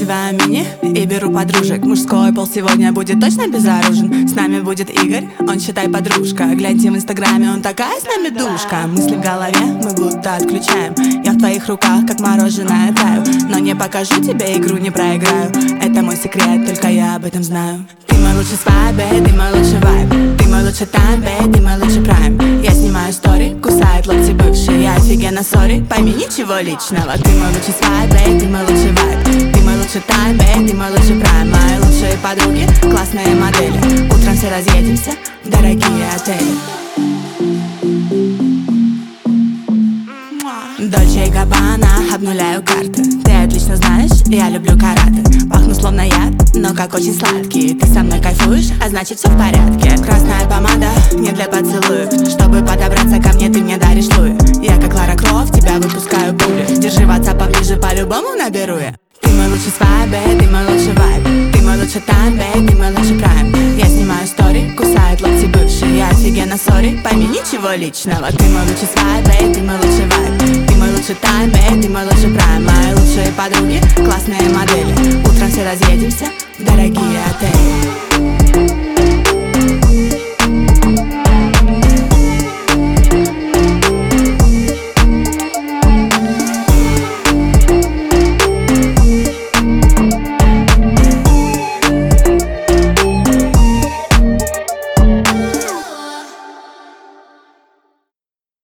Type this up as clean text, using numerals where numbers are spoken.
Надеваю мини и беру подружек. Мужской пол сегодня будет точно безоружен. С нами будет Игорь, он считай подружка. Гляньте в инстаграме, он такая с нами душка. Мысли в голове мы будто отключаем. Я в твоих руках, как мороженое, таю. Но не покажу тебе, игру не проиграю. Это мой секрет, только я об этом знаю. Ты мой лучший свайб, ты мой лучший вайб. Ты мой лучший тайм, ты мой лучший прайм. Я снимаю стори, кусает локти бывший. Я офигенно сори, пойми, ничего личного. Ты мой лучший свайб, ты мой лучший вайб. Ты мой лучший тайм, ты мой лучший прайм. Мои лучшие подруги, классные модели. Утром все разъедемся в дорогие отели. Дольче и Габбана, обнуляю карты. Ты отлично знаешь, я люблю караты. Пахну словно яд, но как очень сладкий. Ты со мной кайфуешь, а значит все в порядке. Красная помада не для поцелуев. Чтобы подобраться ко мне, ты мне даришь луи. Я как Лара Крофт, тебя выпускаю пули. Держи WhatsApp поближе, по-любому наберу я. Ты мой лучший свайб, ты мой лучший вайб. Ты мой лучший тайм, ты мой лучший прайм. Я снимаю стори, кусает локти бывший. Я офигенно сори, пойми, ничего личного. Ты мой лучший свайб, ты мой лучший вайб. Ты мой лучший тайм, ты мой лучший прайм. Мои лучшие подруги, классные модели. Утром все разъедемся в дорогие отели.